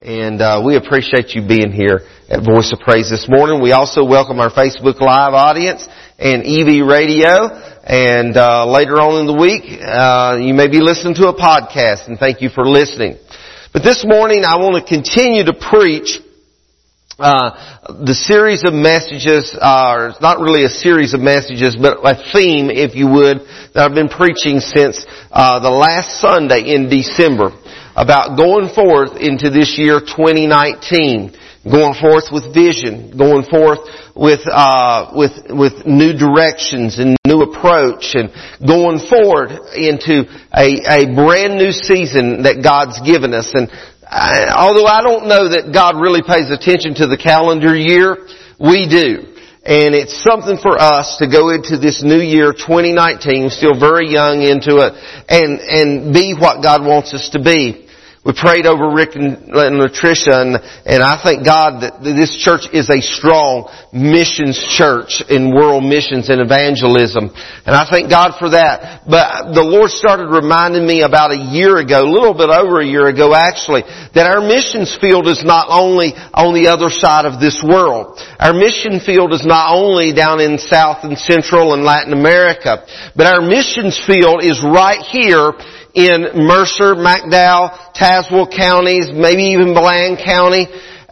And we appreciate you being here at Voice of Praise this morning. We also welcome our Facebook Live audience and EV Radio. And later on in the week, you may be listening to a podcast, and thank you for listening. But this morning, I want to continue to preach the series of messages, or it's not really a series of messages, but a theme, if you would, that I've been preaching since the last Sunday in December, about going forth into this year 2019, going forth with vision, going forth with new directions and new approach, and going forward into a brand new season that God's given us. And although I don't know that God really pays attention to the calendar year, we do. And it's something for us to go into this new year, 2019, still very young into it, and be what God wants us to be. We prayed over Rick and Latricia, and I thank God that this church is a strong missions church in world missions and evangelism. And I thank God for that. But the Lord started reminding me about a year ago, a little bit over a year ago actually, that our missions field is not only on the other side of this world. Our mission field is not only down in South and Central and Latin America, but our missions field is right here in Mercer, McDowell, Tazewell counties, maybe even Bland County.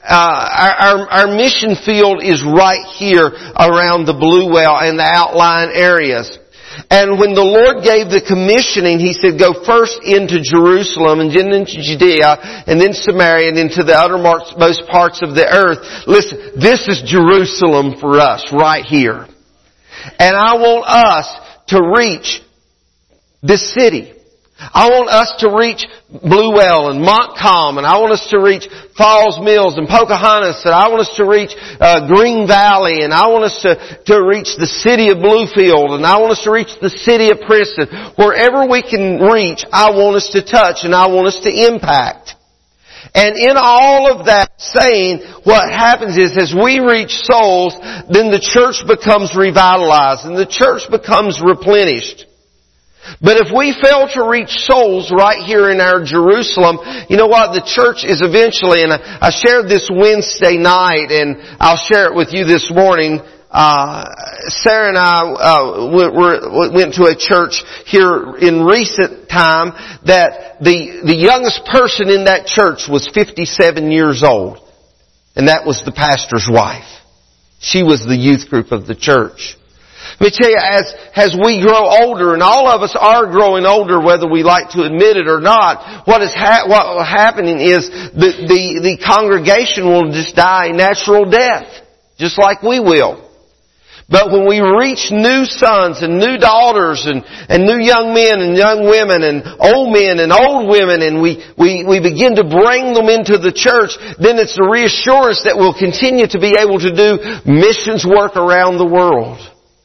Our mission field is right here around the Blue Well and the outlying areas. And when the Lord gave the commissioning, He said, go first into Jerusalem and then into Judea and then Samaria and into the uttermost parts of the earth. Listen, this is Jerusalem for us right here. And I want us to reach this city. I want us to reach Blue Well and Montcalm, and I want us to reach Falls Mills and Pocahontas, and I want us to reach Green Valley, and I want us to reach the city of Bluefield, and I want us to reach the city of Princeton. Wherever we can reach, I want us to touch, and I want us to impact. And in all of that saying, what happens is as we reach souls, then the church becomes revitalized, and the church becomes replenished. But if we fail to reach souls right here in our Jerusalem, you know what? The church is eventually, and I shared this Wednesday night, and I'll share it with you this morning. Sarah and I went to a church here in recent time that the youngest person in that church was 57 years old. And that was the pastor's wife. She was the youth group of the church. Let me tell you, as we grow older, and all of us are growing older whether we like to admit it or not, what happening is the congregation will just die a natural death, just like we will. But when we reach new sons and new daughters and new young men and young women and old men and old women, and we begin to bring them into the church, then it's the reassurance that we'll continue to be able to do missions work around the world.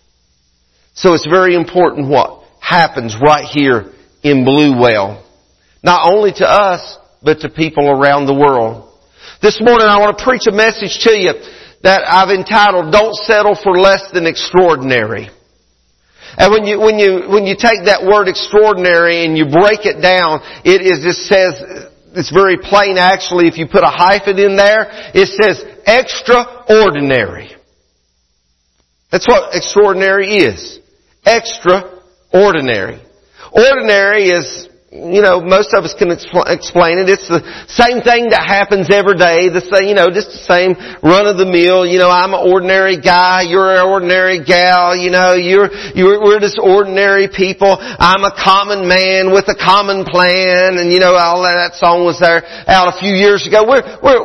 So it's very important what happens right here in Blue Well. Not only to us, but to people around the world. This morning I want to preach a message to you that I've entitled, Don't Settle for Less Than Extraordinary. And when you take that word extraordinary and you break it down, it says, it's very plain actually, if you put a hyphen in there, it says extraordinary. That's what extraordinary is. Extraordinary. Ordinary is, most of us can explain it. It's the same thing that happens every day. Just the same run of the mill. I'm an ordinary guy. You're an ordinary gal. We're just ordinary people. I'm a common man with a common plan. And all that song was there out a few years ago. But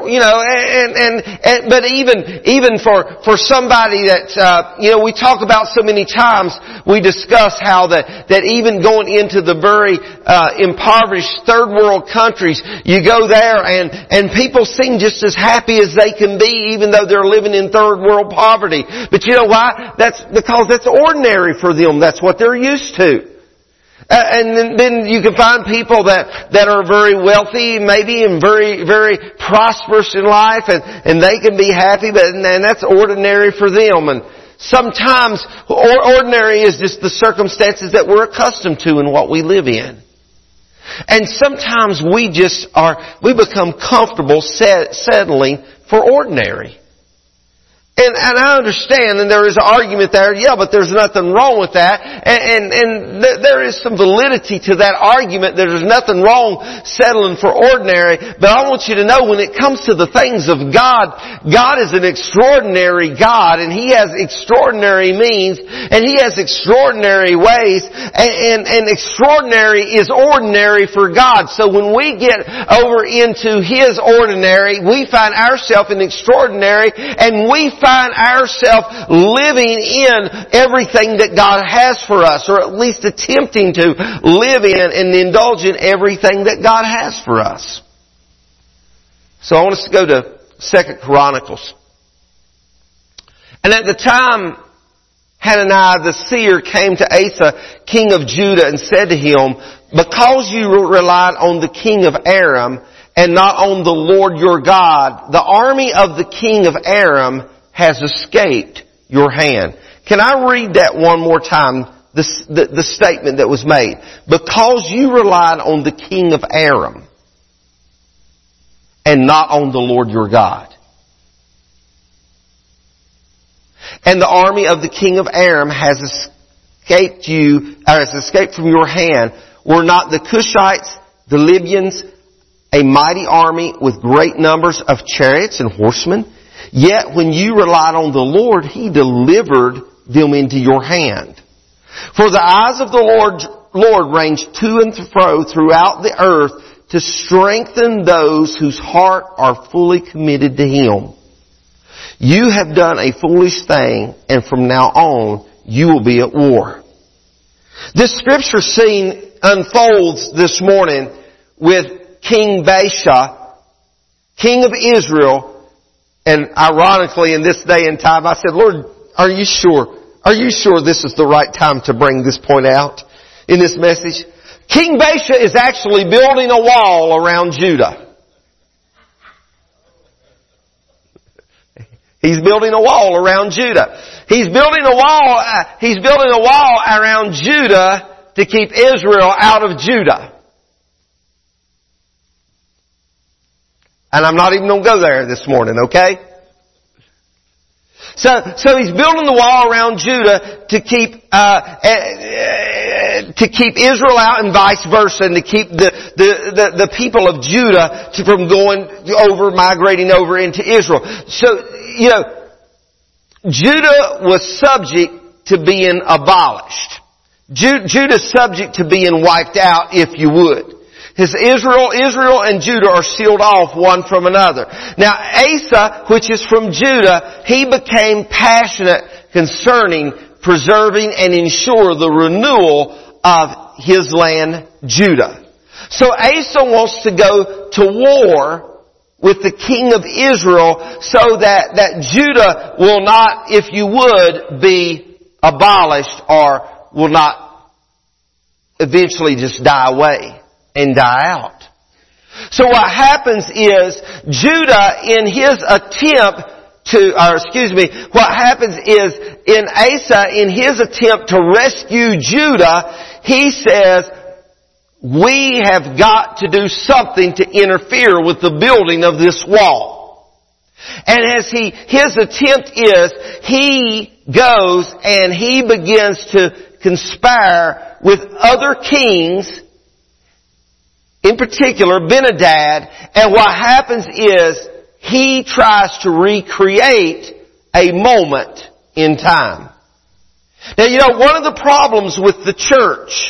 even for somebody that, we talk about so many times, we discuss how that even going into the very, impoverished third world countries, you go there and people seem just as happy as they can be even though they're living in third world poverty. But you know why? That's because that's ordinary for them. That's what they're used to. And then you can find people that are very wealthy, maybe, and very, very prosperous in life, and they can be happy, and that's ordinary for them. And sometimes ordinary is just the circumstances that we're accustomed to in what we live in. And sometimes we become comfortable settling for ordinary. And I understand, and there is an argument there, yeah, but there's nothing wrong with that. And there is some validity to that argument. There's nothing wrong settling for ordinary. But I want you to know, when it comes to the things of God, God is an extraordinary God, and He has extraordinary means, and He has extraordinary ways, and extraordinary is ordinary for God. So when we get over into His ordinary, we find ourselves in extraordinary, and we find ourselves living in everything that God has for us, or at least attempting to live in and indulge in everything that God has for us. So I want us to go to 2 Chronicles. And at the time, Hananiah the seer came to Asa, king of Judah, and said to him, because you relied on the king of Aram and not on the Lord your God, the army of the king of Aram has escaped your hand. Can I read that one more time? The statement that was made. Because you relied on the king of Aram and not on the Lord your God. And the army of the king of Aram has escaped from your hand. Were not the Cushites, the Libyans, a mighty army with great numbers of chariots and horsemen? Yet when you relied on the Lord, He delivered them into your hand. For the eyes of the Lord range to and fro throughout the earth to strengthen those whose heart are fully committed to Him. You have done a foolish thing, and from now on you will be at war. This scripture scene unfolds this morning with King Baasha, king of Israel. And ironically, in this day and time, I said, Lord, are you sure? Are you sure this is the right time to bring this point out in this message? King Baasha is actually building a wall around Judah. He's building a wall around Judah. He's building a wall around Judah to keep Israel out of Judah. And I'm not even going to go there this morning, okay? So he's building the wall around Judah to keep Israel out, and vice versa, and to keep the people of Judah from migrating over into Israel. So, Judah was subject to being abolished. Judah's subject to being wiped out, if you would. Israel and Judah are sealed off one from another. Now Asa, which is from Judah, he became passionate concerning preserving and ensure the renewal of his land, Judah. So Asa wants to go to war with the king of Israel so that Judah will not, if you would, be abolished or will not eventually just die away and die out. So what happens is Judah, in his attempt in Asa, in his attempt to rescue Judah, he says, we have got to do something to interfere with the building of this wall. And his attempt is, he goes and he begins to conspire with other kings, in particular Ben-Hadad, and what happens is he tries to recreate a moment in time. Now, one of the problems with the church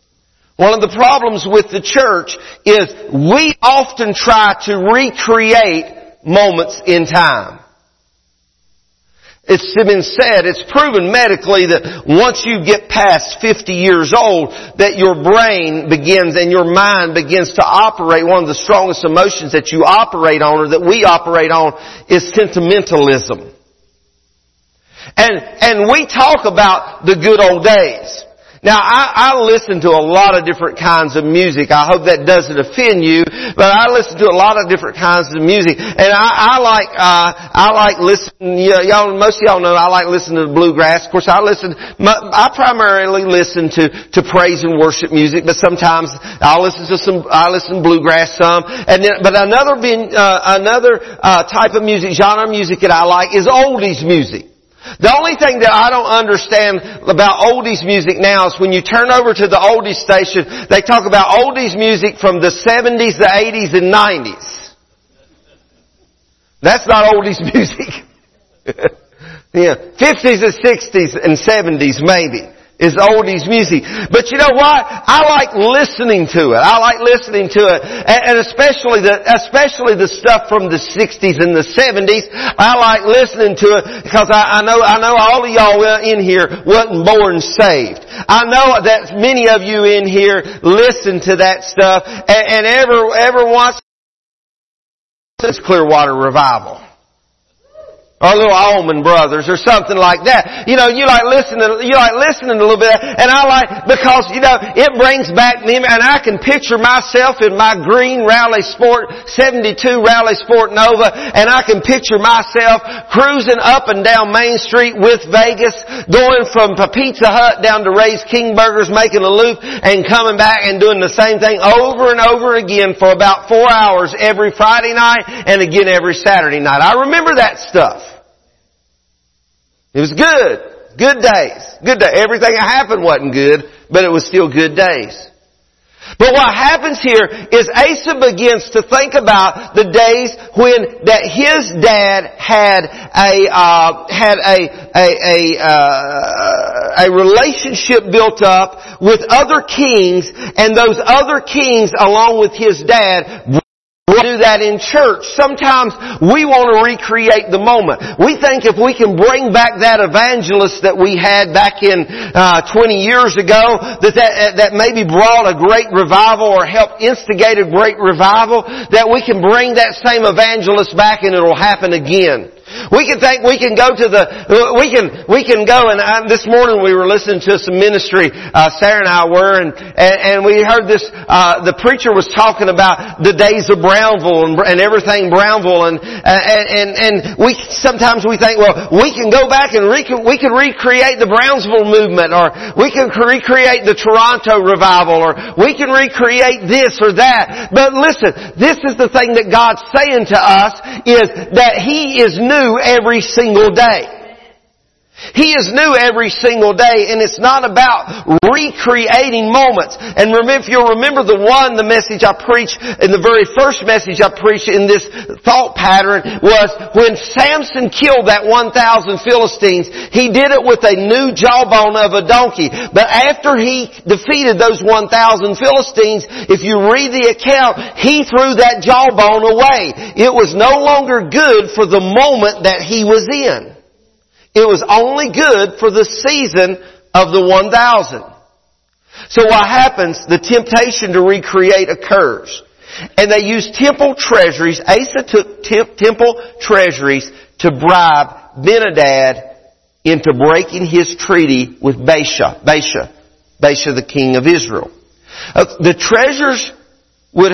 is we often try to recreate moments in time. It's been said, it's proven medically that once you get past 50 years old, that your brain begins and your mind begins to operate. One of the strongest emotions that you operate on, or that we operate on, is sentimentalism. And we talk about the good old days. Now, I listen to a lot of different kinds of music. I hope that doesn't offend you, but I listen to a lot of different kinds of music. And I like listening, most of y'all know I like listening to bluegrass. Of course, I primarily listen to praise and worship music, but sometimes I listen to bluegrass some. But another type of music, genre music that I like is oldies music. The only thing that I don't understand about oldies music now is when you turn over to the oldies station, they talk about oldies music from the 70s, the 80s, and 90s. That's not oldies music. 50s and 60s and 70s maybe is oldies music. But you know what? I like listening to it. I like listening to it. And especially the stuff from the 60s and the 70s. I like listening to it because I know all of y'all in here wasn't born saved. I know that many of you in here listen to that stuff. And every once it's Clearwater Revival. Or little Allman Brothers or something like that. You like listening a little bit, and because, it brings back me, and I can picture myself in my green Rally Sport, 72 Rally Sport Nova, and I can picture myself cruising up and down Main Street with Vegas, going from Pizza Hut down to Ray's King Burgers, making a loop, and coming back and doing the same thing over and over again for about 4 hours every Friday night, and again every Saturday night. I remember that stuff. It was good. Good days. Good day. Everything that happened wasn't good, but it was still good days. But what happens here is Asa begins to think about the days when that his dad had a relationship built up with other kings, and those other kings, along with his dad, do that in church. Sometimes we want to recreate the moment. We think if we can bring back that evangelist that we had back in 20 years ago, that maybe brought a great revival or helped instigate a great revival, that we can bring that same evangelist back and it'll happen again. We can think we can go to this morning we were listening to some ministry, Sarah and I were, and we heard this, the preacher was talking about the days of Brownville and everything Brownville, and sometimes we think, well, we can go back and we can recreate the Brownsville movement, or we can recreate the Toronto revival, or we can recreate this or that. But listen, this is the thing that God's saying to us, is that He is new every single day. He is new every single day, and it's not about recreating moments. And if you'll remember the message I preached, in the very first message I preached in this thought pattern, was when Samson killed that 1,000 Philistines, he did it with a new jawbone of a donkey. But after he defeated those 1,000 Philistines, if you read the account, he threw that jawbone away. It was no longer good for the moment that he was in. It was only good for the season of the 1,000. So what happens? The temptation to recreate occurs. And they used temple treasuries. Asa took temple treasuries to bribe Ben-Hadad into breaking his treaty with Baasha, the king of Israel. The treasures were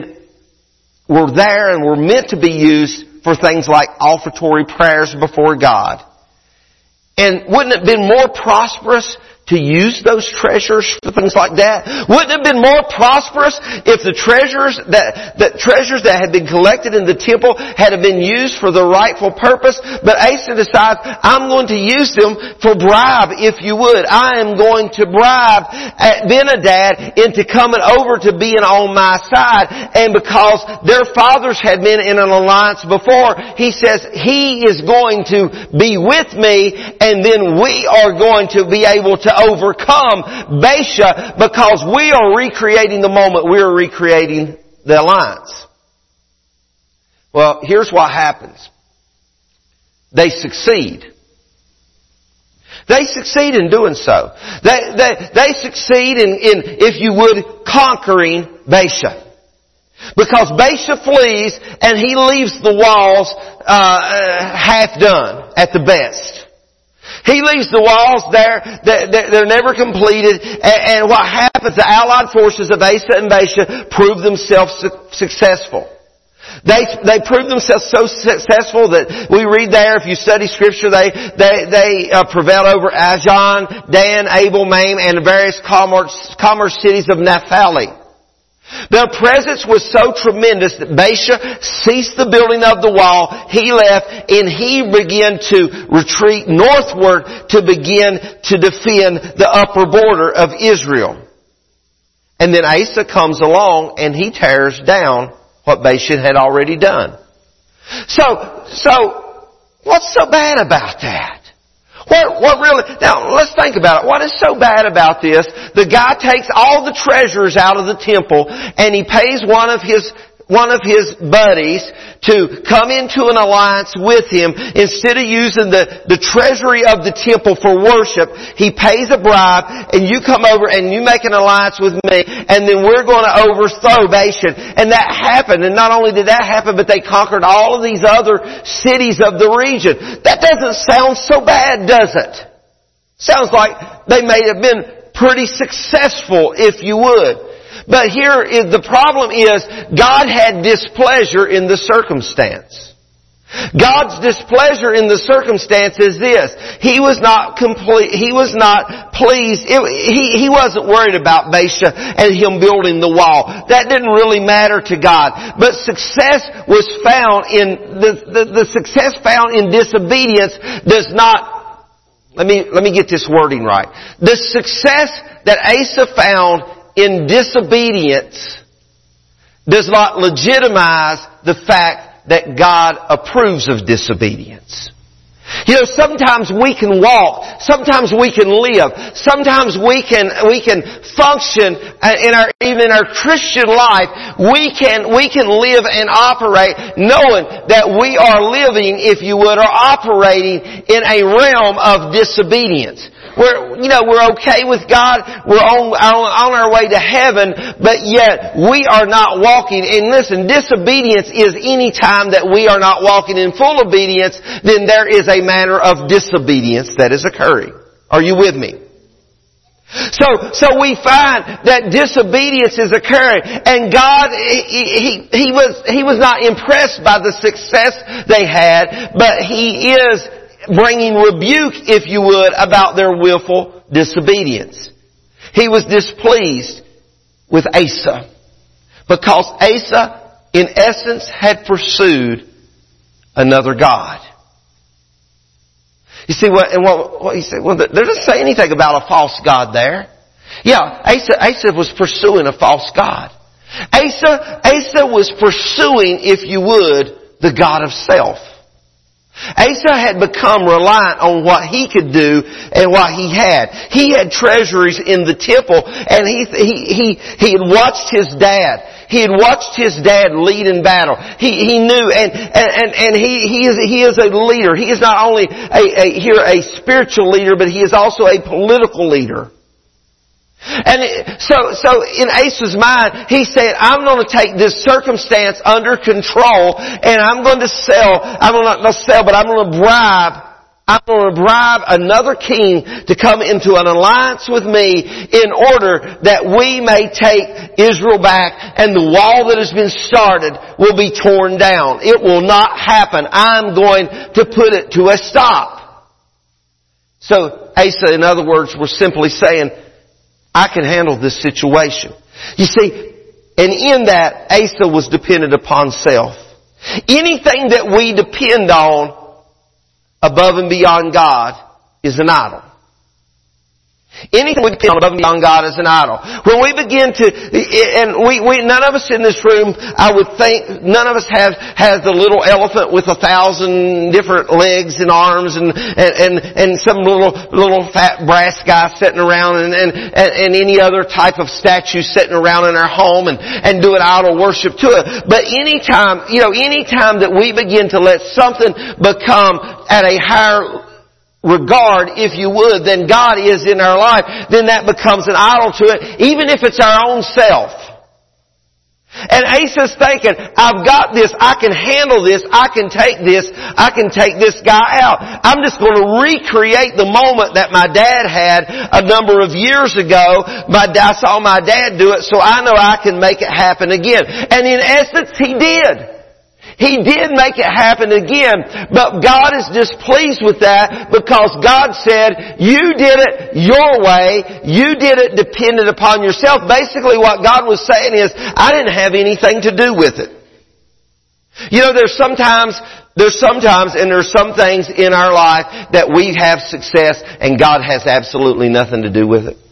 there and were meant to be used for things like offertory prayers before God. And wouldn't it have been more prosperous to use those treasures for things like that? Wouldn't it have been more prosperous if the treasures that had been collected in the temple had been used for the rightful purpose? But Asa decides, I'm going to use them for bribe, if you would. I am going to bribe Ben-Hadad into coming over to being on my side. And because their fathers had been in an alliance before, he says he is going to be with me, and then we are going to be able to overcome Baasha, because we are recreating the moment. We are recreating the alliance. Well, here's what happens. They succeed. They succeed in doing so. They succeed in, if you would, conquering Baasha. Because Baasha flees and he leaves the walls half done at the best. He leaves the walls there. They're never completed. And what happens, the allied forces of Asa and Baasha prove themselves successful. They proved themselves so successful that we read there, if you study Scripture, they prevailed over Ajon, Dan, Abel, Maim, and various commerce cities of Naphtali. Their presence was so tremendous that Baasha ceased the building of the wall. He left and he began to retreat northward to begin to defend the upper border of Israel. And then Asa comes along and he tears down what Baasha had already done. So what's so bad about that? What really, now let's think about it. What is so bad about this? The guy takes all the treasures out of the temple and he pays one of his buddies to come into an alliance with him. Instead of using the treasury of the temple for worship, he pays a bribe and you come over and you make an alliance with me and then we're going to overthrow Baasha. And that happened. And not only did that happen, but they conquered all of these other cities of the region. That doesn't sound so bad, does it? Sounds like they may have been pretty successful, if you would. But here is the problem is God had displeasure in the circumstance. God's displeasure in the circumstance is this. He was not pleased. He wasn't worried about Baasha and him building the wall. That didn't really matter to God. But success was found in the success found in disobedience does not. Let me get this wording right. The success that Asa found in disobedience does not legitimize the fact that God approves of disobedience. You know, sometimes we can walk, sometimes we can live, sometimes we can function even in our Christian life. We can live and operate knowing that we are living, if you would, or operating in a realm of disobedience. We're okay with God. We're on our way to heaven, but yet we are not walking. And listen, disobedience is any time that we are not walking in full obedience, then there is a manner of disobedience that is occurring. Are you with me? So we find that disobedience is occurring, and God, He was not impressed by the success they had, but He is bringing rebuke, if you would, about their willful disobedience. He was displeased with Asa because Asa, in essence, had pursued another god. You see what he said? Well, there doesn't say anything about a false god there. Yeah, Asa was pursuing a false god. Asa was pursuing, if you would, the god of self. Asa had become reliant on what he could do and what he had. He had treasuries in the temple, and he had watched his dad. He had watched his dad lead in battle. He knew, and he is a leader. He is not only a spiritual leader, but he is also a political leader. And so in Asa's mind, he said, I'm going to take this circumstance under control and I'm going to bribe another king to come into an alliance with me in order that we may take Israel back and the wall that has been started will be torn down. It will not happen. I'm going to put it to a stop. So Asa, in other words, was simply saying, I can handle this situation. You see, and in that, Asa was dependent upon self. Anything that we depend on above and beyond God is an idol. Anything we depend on above and beyond God is an idol. When we begin to, and we none of us in this room, I would think, none of us has the little elephant with 1,000 different legs and arms and some little fat brass guy sitting around and any other type of statue sitting around in our home and doing idol worship to it. But anytime that we begin to let something become at a higher regard, if you would, than God is in our life, then that becomes an idol to it, even if it's our own self. And Asa's thinking, I've got this, I can handle this, I can take this guy out. I'm just going to recreate the moment that my dad had a number of years ago. I saw my dad do it, so I know I can make it happen again. And in essence, he did. He did make it happen again, but God is displeased with that because God said, you did it your way, you did it dependent upon yourself. Basically what God was saying is, I didn't have anything to do with it. You know, there's sometimes and there's some things in our life that we have success and God has absolutely nothing to do with it.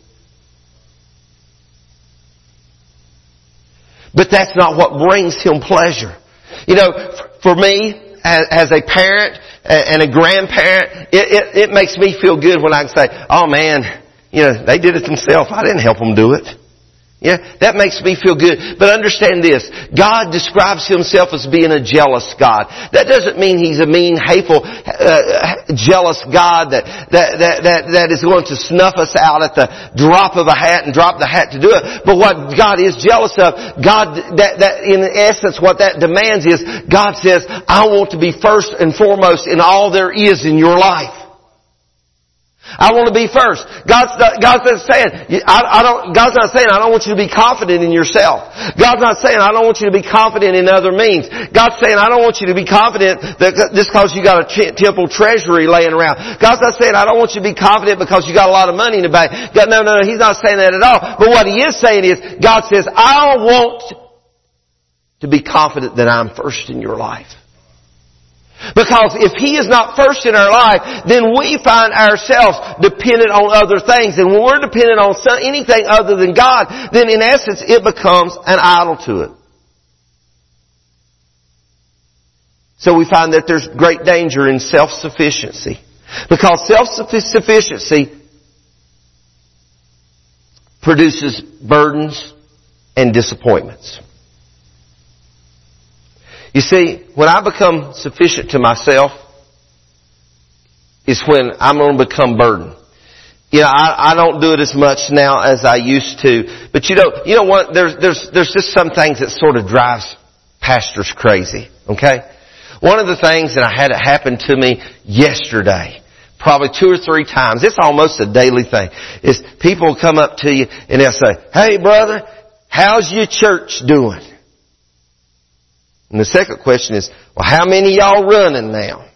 But that's not what brings Him pleasure. You know, for me, as a parent and a grandparent, it makes me feel good when I can say, oh man, you know, they did it themselves. I didn't help them do it. Yeah, that makes me feel good. But understand this, God describes Himself as being a jealous God. That doesn't mean He's a mean, hateful, jealous God that is going to snuff us out at the drop of a hat and drop the hat to do it. But what God is jealous of, God, that in essence what that demands is, God says, I want to be first and foremost in all there is in your life. I want to be first. God's not saying, God's not saying, I don't want you to be confident in yourself. God's not saying, I don't want you to be confident in other means. God's saying, I don't want you to be confident that just because you got a temple treasury laying around. God's not saying, I don't want you to be confident because you got a lot of money in the bank. God, no, He's not saying that at all. But what He is saying is, God says, I want to be confident that I'm first in your life. Because if He is not first in our life, then we find ourselves dependent on other things. And when we're dependent on anything other than God, then in essence it becomes an idol to it. So we find that there's great danger in self-sufficiency. Because self-sufficiency produces burdens and disappointments. You see, when I become sufficient to myself is when I'm going to become burdened. You know, I don't do it as much now as I used to. But you know what? There's just some things that sort of drives pastors crazy. Okay? One of the things that I had it happen to me yesterday, probably 2 or 3 times, it's almost a daily thing, is people will come up to you and they'll say, hey brother, how's your church doing? And the second question is, well, how many of y'all running now?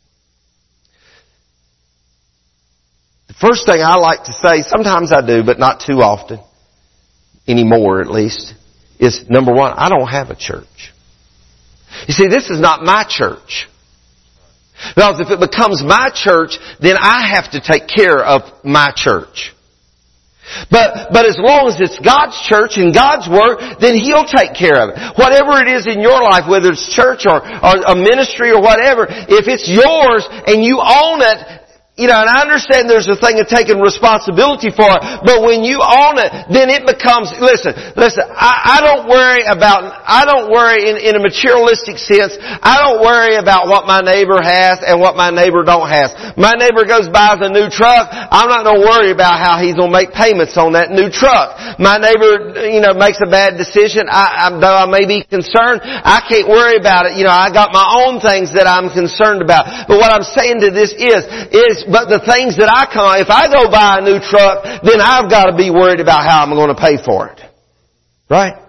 The first thing I like to say, sometimes I do, but not too often, anymore at least, is number one, I don't have a church. You see, this is not my church. Because if it becomes my church, then I have to take care of my church. But as long as it's God's church and God's work, then He'll take care of it. Whatever it is in your life, whether it's church or a ministry or whatever, if it's yours and you own it, you know, and I understand there's a thing of taking responsibility for it, but when you own it, then it becomes, listen, I don't worry in a materialistic sense, I don't worry about what my neighbor has and what my neighbor don't have. My neighbor goes buys a new truck, I'm not going to worry about how he's going to make payments on that new truck. My neighbor, you know, makes a bad decision, though I may be concerned, I can't worry about it. You know, I got my own things that I'm concerned about. But what I'm saying to this is, but the things that if I go buy a new truck, then I've got to be worried about how I'm going to pay for it. Right?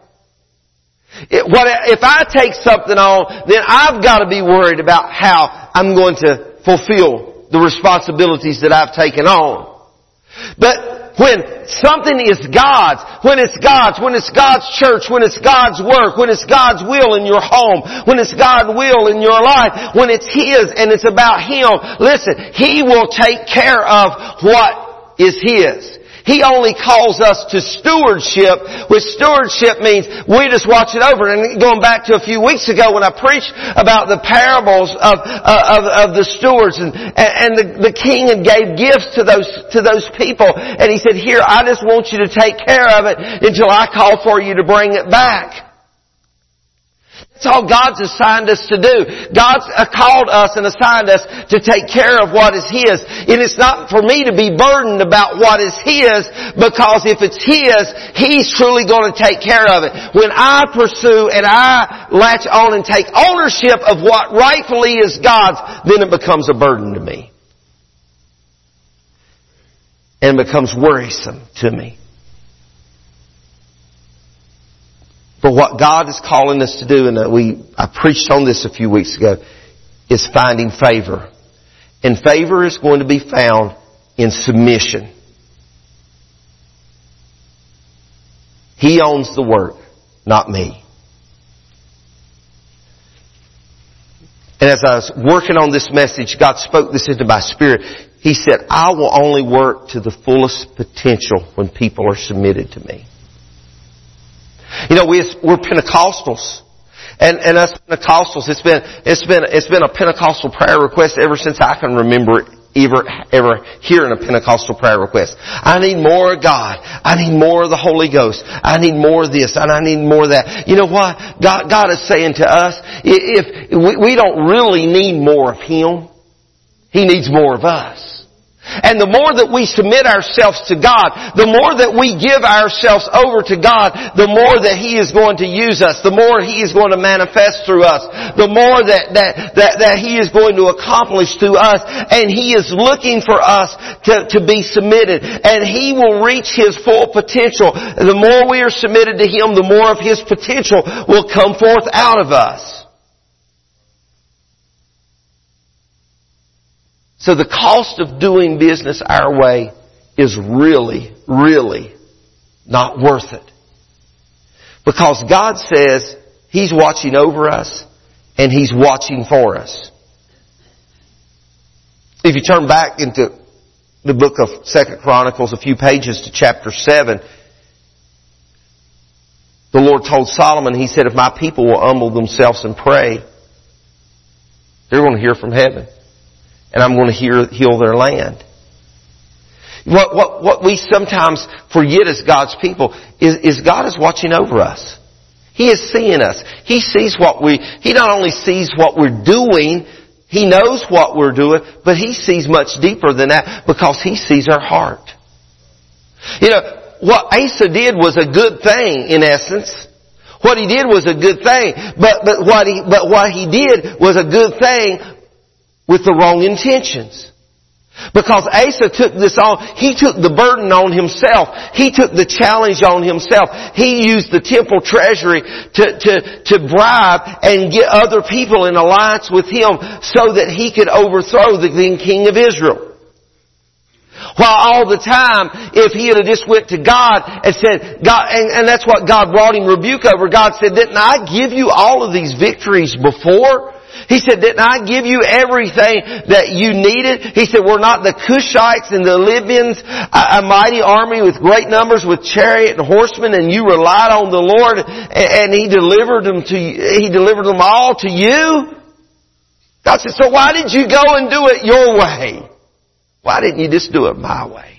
If I take something on, then I've got to be worried about how I'm going to fulfill the responsibilities that I've taken on. But when something is God's, when it's God's church, when it's God's work, when it's God's will in your home, when it's God's will in your life, when it's His and it's about Him, listen, He will take care of what is His. He only calls us to stewardship, which stewardship means we just watch it over. And going back to a few weeks ago when I preached about the parables of the stewards and the king and gave gifts to those people. And he said, here, I just want you to take care of it until I call for you to bring it back. That's all God's assigned us to do. God's called us and assigned us to take care of what is His. And it's not for me to be burdened about what is His, because if it's His, He's truly going to take care of it. When I pursue and I latch on and take ownership of what rightfully is God's, then it becomes a burden to me. And becomes worrisome to me. But what God is calling us to do, and I preached on this a few weeks ago, is finding favor. And favor is going to be found in submission. He owns the work, not me. And as I was working on this message, God spoke this into my spirit. He said, I will only work to the fullest potential when people are submitted to me. You know, we're Pentecostals. And us Pentecostals, it's been a Pentecostal prayer request ever since I can remember ever hearing a Pentecostal prayer request. I need more of God. I need more of the Holy Ghost. I need more of this and I need more of that. You know what? God is saying to us, if we don't really need more of Him, He needs more of us. And the more that we submit ourselves to God, the more that we give ourselves over to God, the more that He is going to use us, the more He is going to manifest through us, the more that He is going to accomplish through us. And He is looking for us to be submitted. And He will reach His full potential. The more we are submitted to Him, the more of His potential will come forth out of us. So the cost of doing business our way is really, really not worth it. Because God says He's watching over us and He's watching for us. If you turn back into the book of 2 Chronicles, a few pages to chapter 7, the Lord told Solomon, He said, if my people will humble themselves and pray, they're going to hear from heaven. And I'm going to heal their land. What we sometimes forget as God's people is God is watching over us. He is seeing us. He not only sees what we're doing, He knows what we're doing, but He sees much deeper than that because He sees our heart. You know, what Asa did was a good thing in essence. What he did was a good thing. But what he did was a good thing with the wrong intentions. Because Asa took this on, he took the burden on himself. He took the challenge on himself. He used the temple treasury to bribe and get other people in alliance with him so that he could overthrow the then king of Israel. While all the time, if he had just went to God and said, God, and that's what God brought him rebuke over. God said, didn't I give you all of these victories before? He said, didn't I give you everything that you needed? He said, were not the Cushites and the Libyans a mighty army with great numbers with chariot and horsemen, and you relied on the Lord and He delivered them all to you? God said, so why did you go and do it your way? Why didn't you just do it my way?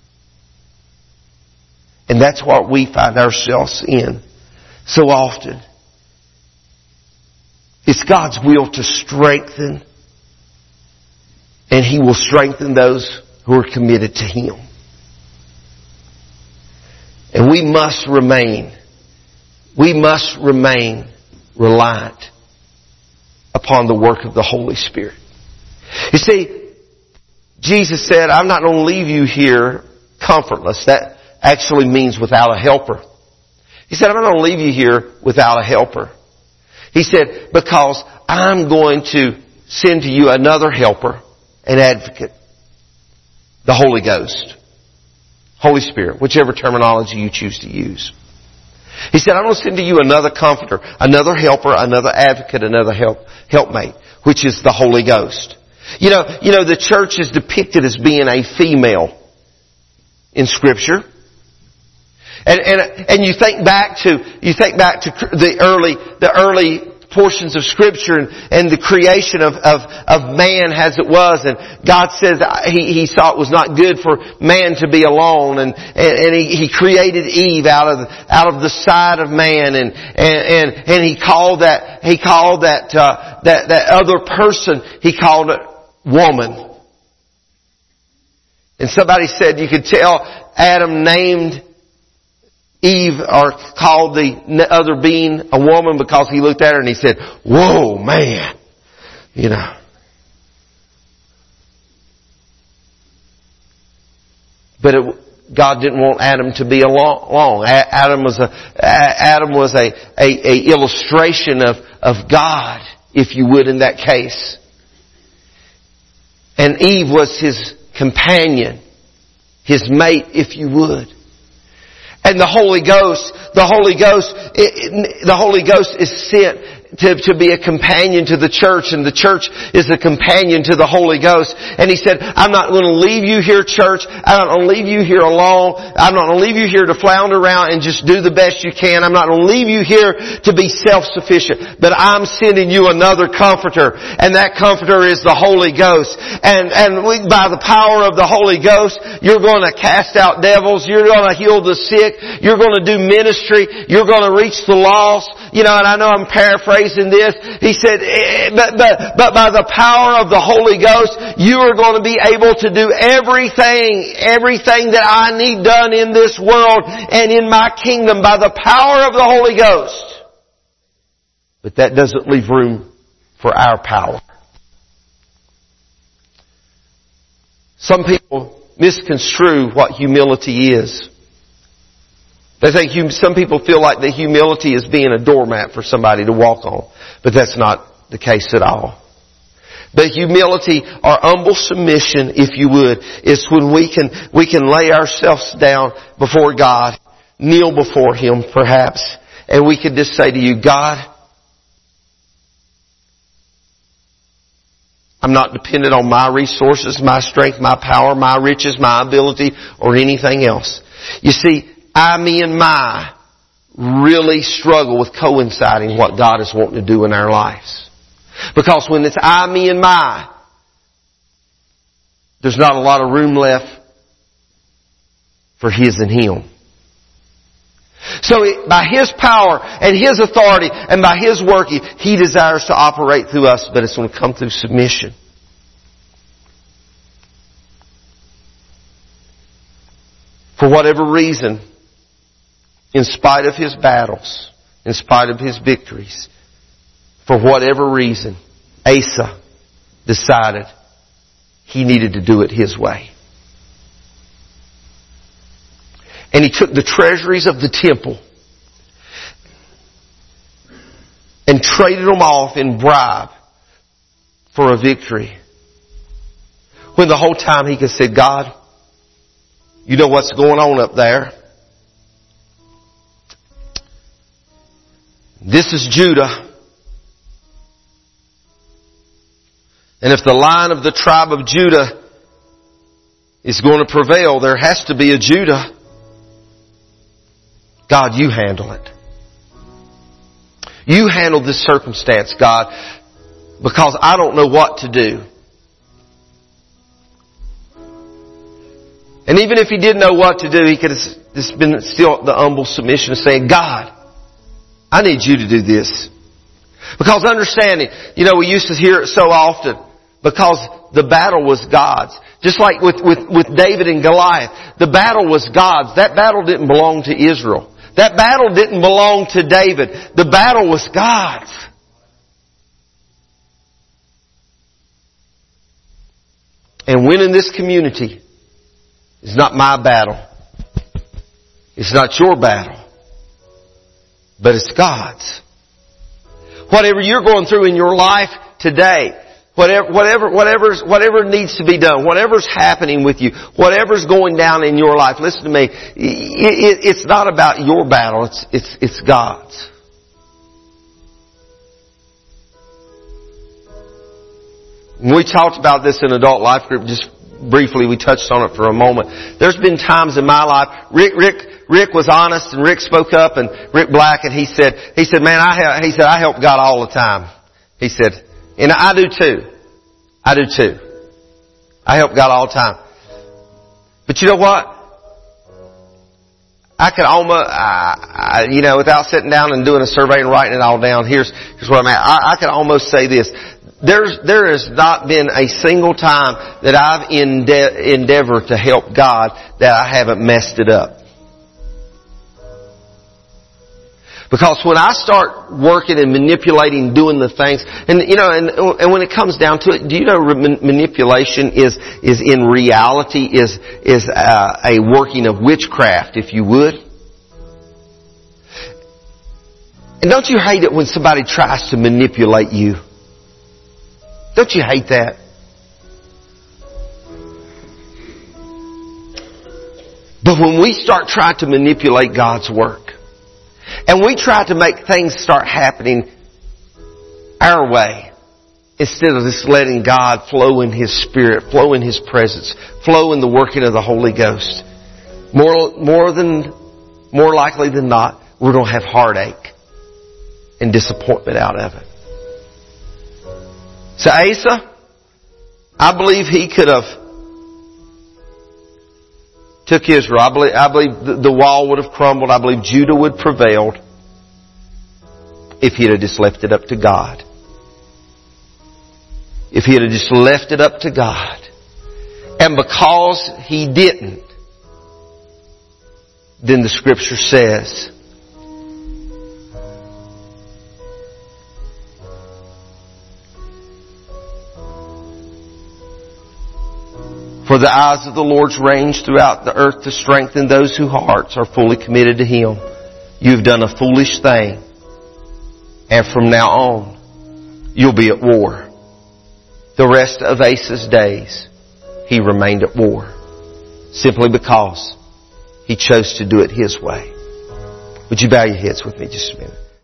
And that's what we find ourselves in so often. It's God's will to strengthen, and He will strengthen those who are committed to Him. And we must remain reliant upon the work of the Holy Spirit. You see, Jesus said, I'm not going to leave you here comfortless. That actually means without a helper. He said, I'm not going to leave you here without a helper. He said, because I'm going to send to you another helper, an advocate, the Holy Ghost, Holy Spirit, whichever terminology you choose to use. He said, I'm going to send to you another comforter, another helper, another advocate, another helpmate, which is the Holy Ghost. You know, the church is depicted as being a female in Scripture. And you think back to the early portions of Scripture and the creation of man as it was. And God says He saw it was not good for man to be alone. And He created Eve out of the side of man. And He called that other person, He called it woman. And somebody said you could tell Adam named Eve or called the other being a woman because he looked at her and he said, "Whoa, man." You know. But God didn't want Adam to be alone. Adam was a illustration of God, if you would, in that case. And Eve was His companion, His mate, if you would. And the Holy Ghost is sent to be a companion to the church, and the church is a companion to the Holy Ghost. And He said, "I'm not going to leave you here, church. I'm not going to leave you here alone. I'm not going to leave you here to flounder around and just do the best you can. I'm not going to leave you here to be self-sufficient. But I'm sending you another comforter, and that comforter is the Holy Ghost. And by the power of the Holy Ghost, you're going to cast out devils. You're going to heal the sick. You're going to do ministry. You're going to reach the lost." You know, and I know I'm paraphrasing this. He said, but by the power of the Holy Ghost, you are going to be able to do everything that I need done in this world and in my kingdom by the power of the Holy Ghost. But that doesn't leave room for our power. Some people misconstrue what humility is. They think some people feel like the humility is being a doormat for somebody to walk on. But that's not the case at all. The humility or humble submission, if you would, is when we can lay ourselves down before God, kneel before Him perhaps, and we can just say to you, "God, I'm not dependent on my resources, my strength, my power, my riches, my ability, or anything else." You see, me and my really struggle with coinciding what God is wanting to do in our lives. Because when it's me and my, there's not a lot of room left for His and Him. So by His power and His authority and by His working, He desires to operate through us, but it's going to come through submission. For whatever reason, in spite of his battles, in spite of his victories, for whatever reason, Asa decided he needed to do it his way. And he took the treasuries of the temple and traded them off in bribe for a victory. When the whole time he could say, "God, you know what's going on up there. This is Judah. And if the line of the tribe of Judah is going to prevail, there has to be a Judah. God, you handle it. You handle this circumstance, God, because I don't know what to do." And even if he didn't know what to do, he could have just been still the humble submission of saying, "God, I need you to do this." Because understanding, we used to hear it so often, because the battle was God's. Just like with David and Goliath, the battle was God's. That battle didn't belong to Israel. That battle didn't belong to David. The battle was God's. And winning this community is not my battle. It's not your battle. But it's God's. Whatever you're going through in your life today, whatever needs to be done, whatever's happening with you, whatever's going down in your life, listen to me, it's not about your battle, it's God's. We talked about this in Adult Life Group just briefly. We touched on it for a moment. There's been times in my life, Rick Rick was honest, and Rick spoke up, and Rick Black, and he said, man, I help God all the time. He said, and I do too. I do too. I help God all the time. But you know what? I could almost, without sitting down and doing a survey and writing it all down, here's where I'm at. I could almost say this. There has not been a single time that I've endeavored to help God that I haven't messed it up. Because when I start working and manipulating, doing the things, and when it comes down to it, do you know manipulation is in reality is a working of witchcraft, if you would? And don't you hate it when somebody tries to manipulate you? Don't you hate that? But when we start trying to manipulate God's work, and we try to make things start happening our way, instead of just letting God flow in His Spirit, flow in His presence, flow in the working of the Holy Ghost, more likely than not, we're going to have heartache and disappointment out of it. So Asa, I believe he could have took Israel. I believe the wall would have crumbled. I believe Judah would have prevailed if he had just left it up to God. If he had just left it up to God. And because he didn't, then the Scripture says, for the eyes of the Lord range throughout the earth to strengthen those whose hearts are fully committed to Him. You've done a foolish thing. And from now on, you'll be at war. The rest of Asa's days, he remained at war. Simply because he chose to do it his way. Would you bow your heads with me just a minute?